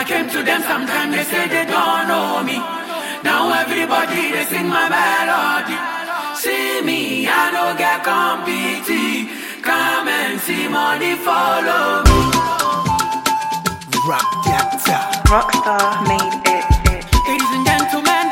I came to them sometime, they say they don't know me. Now everybody, they sing my melody. See me, I no get compete. Come and see money follow me. Rock that Rockstar made it. Ladies and gentlemen,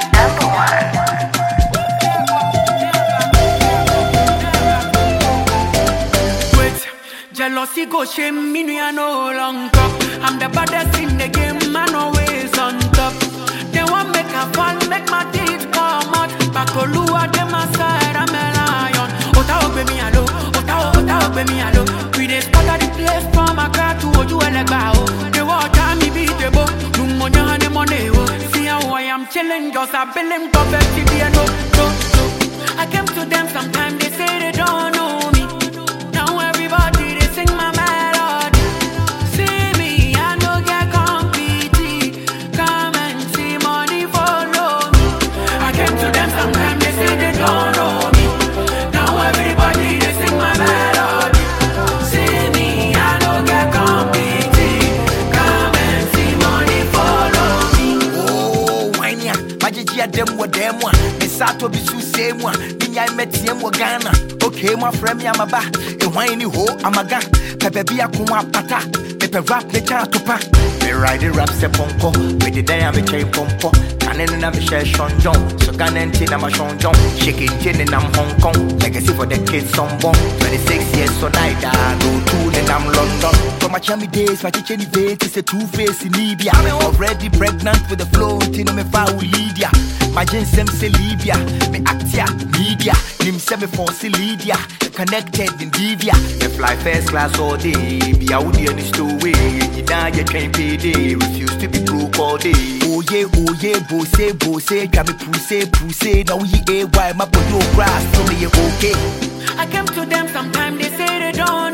wait, jealousy go shame me, I no long talk. I'm the baddest in the game, man always on top. They want make a fall, make my teeth come out. Back to Lua, them aside, I'm a lion. Ota obe mi alo, ota obe mi alo. We dey scatter the place from Accra to Oju Elegba. They watch me beat the boat, no money. See how I am chilling, just a billion cover no. I came to them sometime, they say they don't know me. Now everybody, they sing my melody. See me, I no get compete. Come and see money follow me. I came to them sometime, they say they don't know me. Now everybody, they sing my melody. See me, I no get compete. Come and see money follow me. Oh, wine ya, majiji dem wo dem wa. Misato bisu same wa. Minya metiem wo Ghana. Okay, my friend, I'm a ba. A whiny ho, I'm a gun. Pepe be a kuma pata. Pepe rap the chance to pack. Me ride the rap se ponko. Me the day I'm a chain pompo. Canon and I'm a share Sean John. So Canon tin I'm a Sean John. Shaking tin and I'm Hong Kong. Legacy for the kids on bomb. 26 years so neither. No tune and I'm London. From my chummy days, my teacher debate is a two-face in Libya. I'm already pregnant with the flow. Tino me fa with Lydia. My ginsem say Libya. Me actia media. Him say me for Lydia. Connected in Divya. Me fly first class all day. Be out there in the stowaway. You die, you can't pay day. Refuse to be broke all day. Oh yeah, bose. Got me pussy. Now he why my boy no grass. So me okay. I came to them sometime, they say they don't